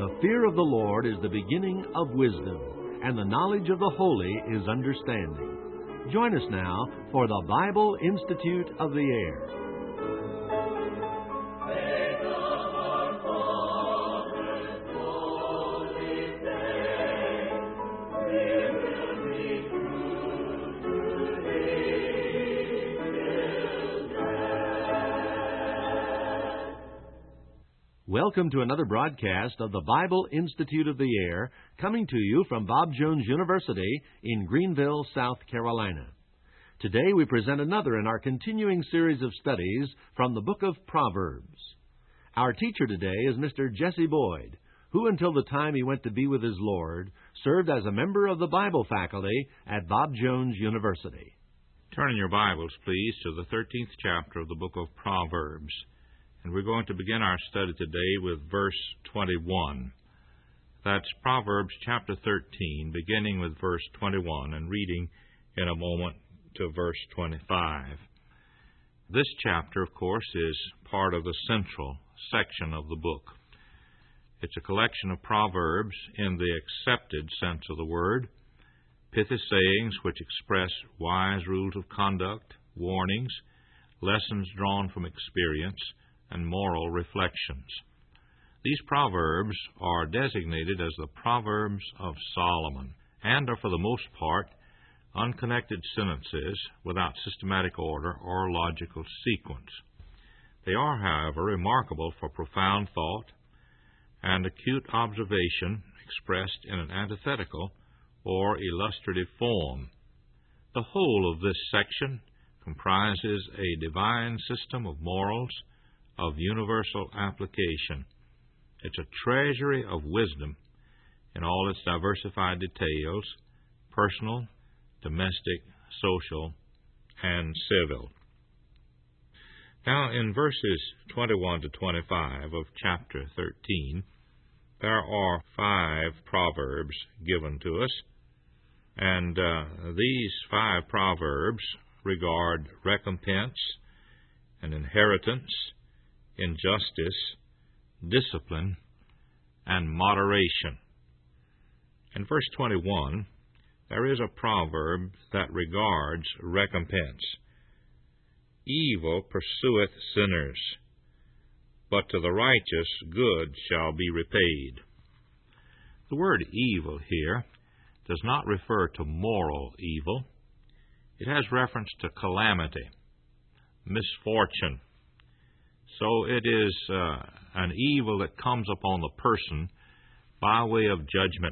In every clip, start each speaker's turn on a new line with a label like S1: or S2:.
S1: The fear of the Lord is the beginning of wisdom, and the knowledge of the holy is understanding. Join us now for the Bible Institute of the Air. Welcome to another broadcast of the Bible Institute of the Air, coming to you from Bob Jones University in Greenville, South Carolina. Today we present another in our continuing series of studies from the book of Proverbs. Our teacher today is Mr. Jesse Boyd, who until the time he went to be with his Lord, served as a member of the Bible faculty at Bob Jones University.
S2: Turn in your Bibles, please, to the 13th chapter of the book of Proverbs. And we're going to begin our study today with verse 21. That's Proverbs chapter 13, beginning with verse 21 and reading in a moment to verse 25. This chapter, of course, is part of the central section of the book. It's a collection of proverbs in the accepted sense of the word, pithy sayings which express wise rules of conduct, warnings, lessons drawn from experience, and moral reflections. These proverbs are designated as the Proverbs of Solomon and are for the most part unconnected sentences without systematic order or logical sequence. They are, however, remarkable for profound thought and acute observation expressed in an antithetical or illustrative form. The whole of this section comprises a divine system of morals of universal application. It's a treasury of wisdom in all its diversified details, personal, domestic, social, and civil. Now, in verses 21 to 25 of chapter 13, there are 5 proverbs given to us, and these 5 proverbs regard recompense and inheritance, injustice, discipline, and moderation. In verse 21, there is a proverb that regards recompense. Evil pursueth sinners, but to the righteous good shall be repaid. The word evil here does not refer to moral evil. It has reference to calamity, misfortune. So it is an evil that comes upon the person by way of judgment.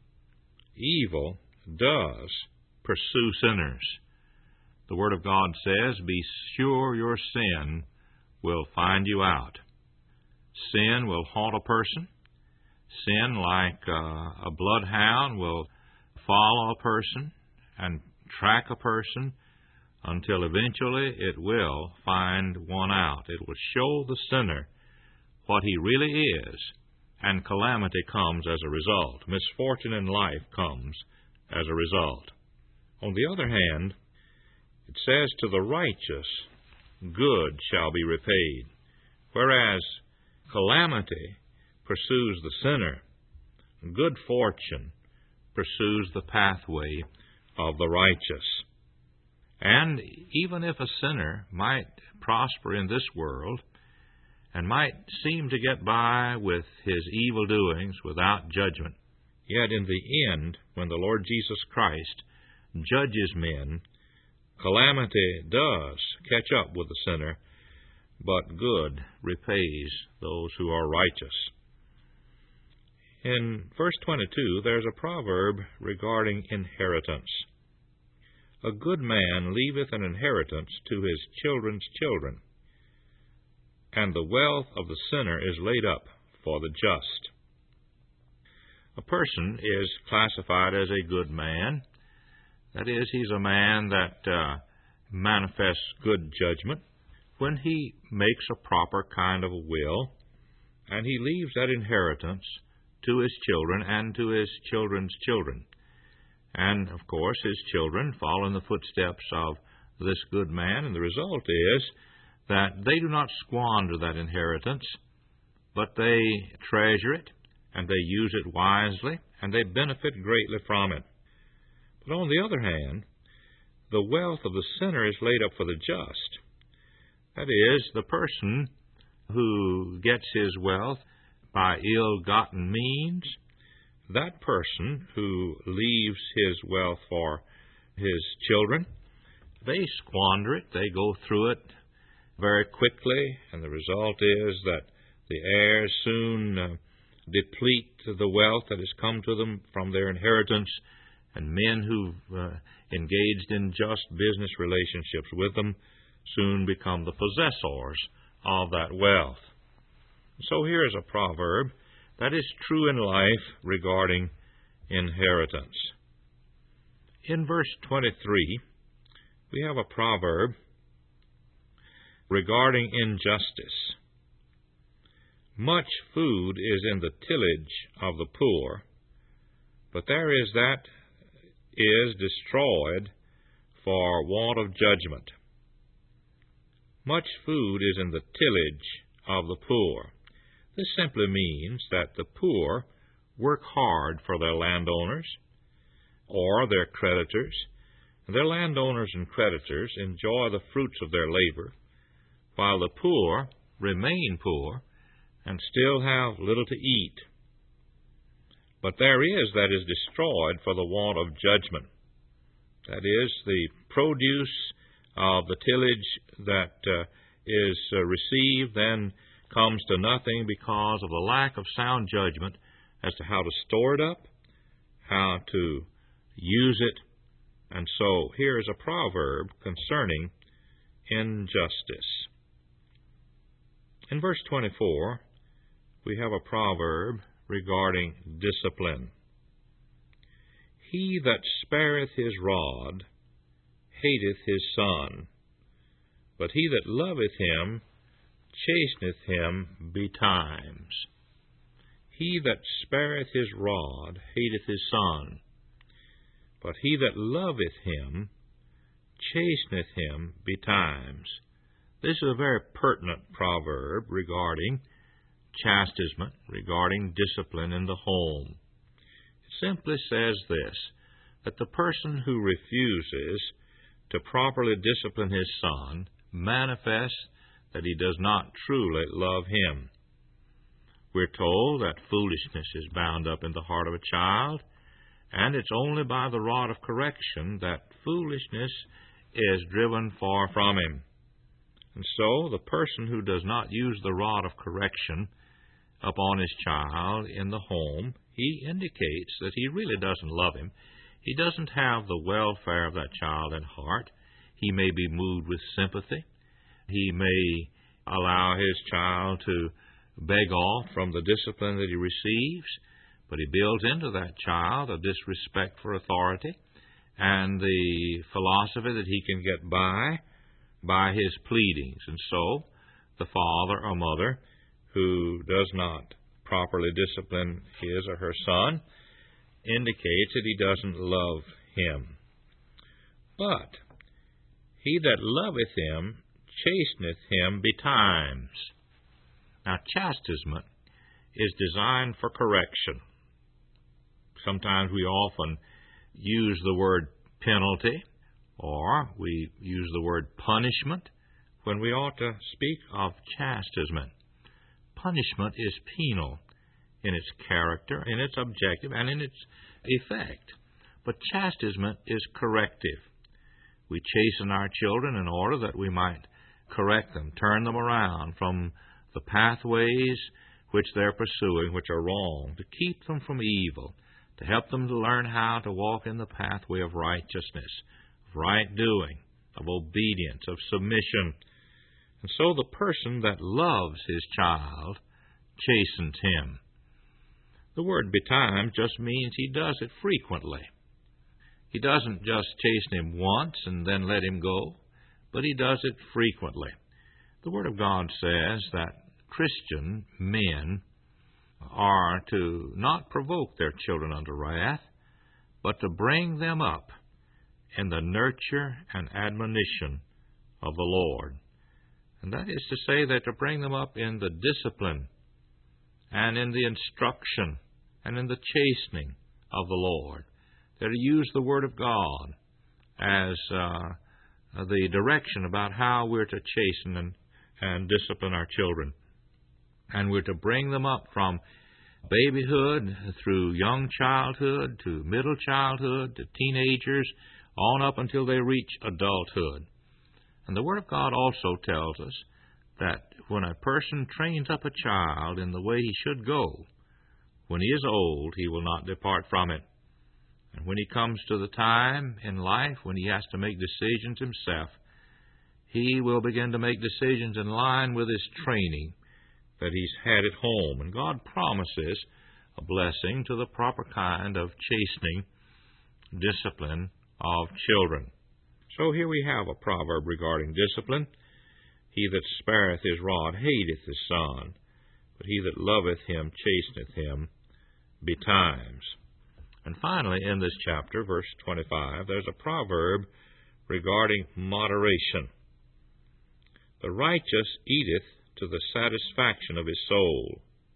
S2: Evil does pursue sinners. The Word of God says, "Be sure your sin will find you out." Sin will haunt a person. Sin, like a bloodhound, will follow a person and track a person until eventually it will find one out. It will show the sinner what he really is, and calamity comes as a result. Misfortune in life comes as a result. On the other hand, it says, "To the righteous good shall be repaid," whereas calamity pursues the sinner, good fortune pursues the pathway of the righteous. And even if a sinner might prosper in this world and might seem to get by with his evil doings without judgment, yet in the end, when the Lord Jesus Christ judges men, calamity does catch up with the sinner, but good repays those who are righteous. In verse 22, there's a proverb regarding inheritance. "A good man leaveth an inheritance to his children's children, and the wealth of the sinner is laid up for the just." A person is classified as a good man. That is, he's a man that manifests good judgment when he makes a proper kind of a will, and he leaves that inheritance to his children and to his children's children. And, of course, his children follow in the footsteps of this good man, and the result is that they do not squander that inheritance, but they treasure it and they use it wisely, and they benefit greatly from it. But on the other hand, the wealth of the sinner is laid up for the just. That is, the person who gets his wealth by ill-gotten means, that person who leaves his wealth for his children, they squander it, they go through it very quickly, and the result is that the heirs soon deplete the wealth that has come to them from their inheritance, and men who've engaged in just business relationships with them soon become the possessors of that wealth. So here is a proverb that is true in life regarding inheritance. In verse 23, we have a proverb regarding injustice. Much food is in the tillage of the poor, but there is that is destroyed for want of judgment. Much food is in the tillage of the poor. This simply means that the poor work hard for their landowners or their creditors. Their landowners and creditors enjoy the fruits of their labor, while the poor remain poor and still have little to eat. But there is that is destroyed for the want of judgment. That is, the produce of the tillage that is received then comes to nothing because of the lack of sound judgment as to how to store it up, how to use it. And so here is a proverb concerning injustice. In verse 24, we have a proverb regarding discipline. He that spareth his rod hateth his son, but he that loveth him chasteneth him betimes. He that spareth his rod hateth his son, but he that loveth him chasteneth him betimes. This is a very pertinent proverb regarding chastisement, regarding discipline in the home. It simply says this, that the person who refuses to properly discipline his son manifests that he does not truly love him. We're told that foolishness is bound up in the heart of a child, and it's only by the rod of correction that foolishness is driven far from him. And so the person who does not use the rod of correction upon his child in the home, he indicates that he really doesn't love him. He doesn't have the welfare of that child at heart. He may be moved with sympathy. He may allow his child to beg off from the discipline that he receives, but he builds into that child a disrespect for authority and the philosophy that he can get by his pleadings. And so the father or mother who does not properly discipline his or her son indicates that he doesn't love him. But he that loveth him chasteneth him betimes. Now, chastisement is designed for correction. Sometimes we often use the word penalty, or we use the word punishment, when we ought to speak of chastisement. Punishment is penal in its character, in its objective, and in its effect. But chastisement is corrective. We chasten our children in order that we might correct them, turn them around from the pathways which they're pursuing, which are wrong, to keep them from evil, to help them to learn how to walk in the pathway of righteousness, of right doing, of obedience, of submission. And so the person that loves his child chastens him. The word betimes just means he does it frequently. He doesn't just chasten him once and then let him go, but he does it frequently. The Word of God says that Christian men are to not provoke their children unto wrath, but to bring them up in the nurture and admonition of the Lord. And that is to say that to bring them up in the discipline and in the instruction and in the chastening of the Lord. They're to use the Word of God as the direction about how we're to chasten and discipline our children. And we're to bring them up from babyhood through young childhood to middle childhood to teenagers on up until they reach adulthood. And the Word of God also tells us that when a person trains up a child in the way he should go, when he is old, he will not depart from it. And when he comes to the time in life when he has to make decisions himself, he will begin to make decisions in line with his training that he's had at home. And God promises a blessing to the proper kind of chastening, discipline of children. So here we have a proverb regarding discipline. He that spareth his rod hateth his son, but he that loveth him chasteneth him betimes. And finally, in this chapter, verse 25, there's a proverb regarding moderation. The righteous eateth to the satisfaction of his soul,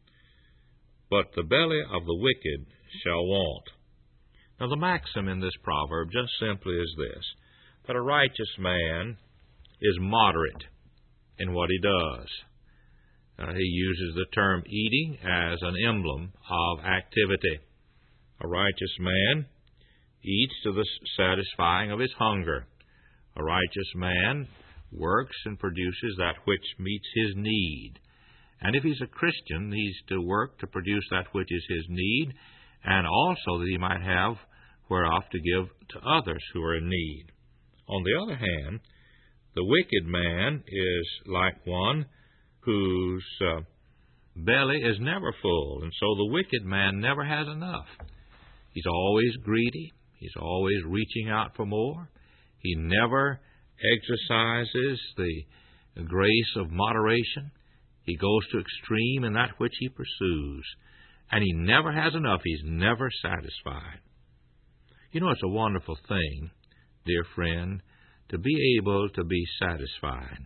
S2: but the belly of the wicked shall want. Now, the maxim in this proverb just simply is this, that a righteous man is moderate in what he does. He uses the term eating as an emblem of activity. A righteous man eats to the satisfying of his hunger. A righteous man works and produces that which meets his need. And if he's a Christian, he's to work to produce that which is his need, and also that he might have whereof to give to others who are in need. On the other hand, the wicked man is like one whose belly is never full, and so the wicked man never has enough. He's always greedy. He's always reaching out for more. He never exercises the grace of moderation. He goes to extreme in that which he pursues. And he never has enough. He's never satisfied. You know, it's a wonderful thing, dear friend, to be able to be satisfied.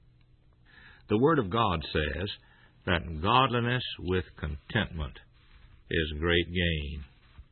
S2: The Word of God says that godliness with contentment is great gain.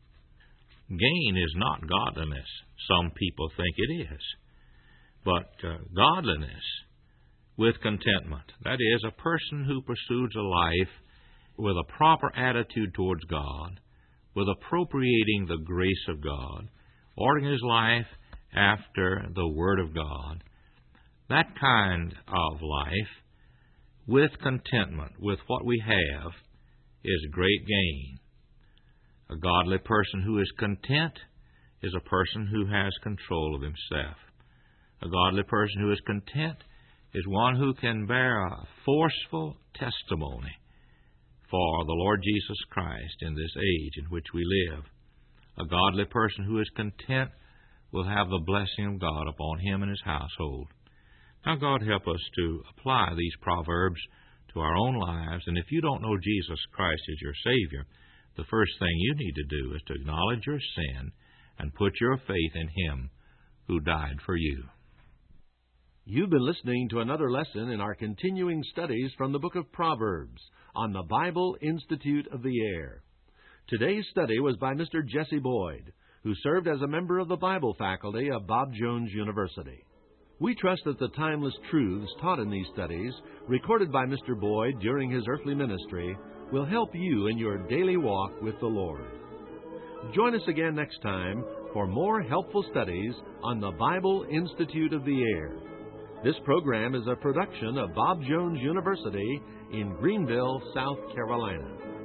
S2: Gain is not godliness. Some people think it is. But godliness with contentment, that is, a person who pursues a life with a proper attitude towards God, with appropriating the grace of God, ordering his life after the Word of God, that kind of life with contentment, with what we have, is great gain. A godly person who is content is a person who has control of himself. A godly person who is content is one who can bear a forceful testimony for the Lord Jesus Christ in this age in which we live. A godly person who is content will have the blessing of God upon him and his household. Now, God help us to apply these proverbs to our own lives, and if you don't know Jesus Christ as your Savior, the first thing you need to do is to acknowledge your sin and put your faith in Him who died for you.
S1: You've been listening to another lesson in our continuing studies from the book of Proverbs on the Bible Institute of the Air. Today's study was by Mr. Jesse Boyd, who served as a member of the Bible faculty of Bob Jones University. We trust that the timeless truths taught in these studies, recorded by Mr. Boyd during his earthly ministry, will help you in your daily walk with the Lord. Join us again next time for more helpful studies on the Bible Institute of the Air. This program is a production of Bob Jones University in Greenville, South Carolina.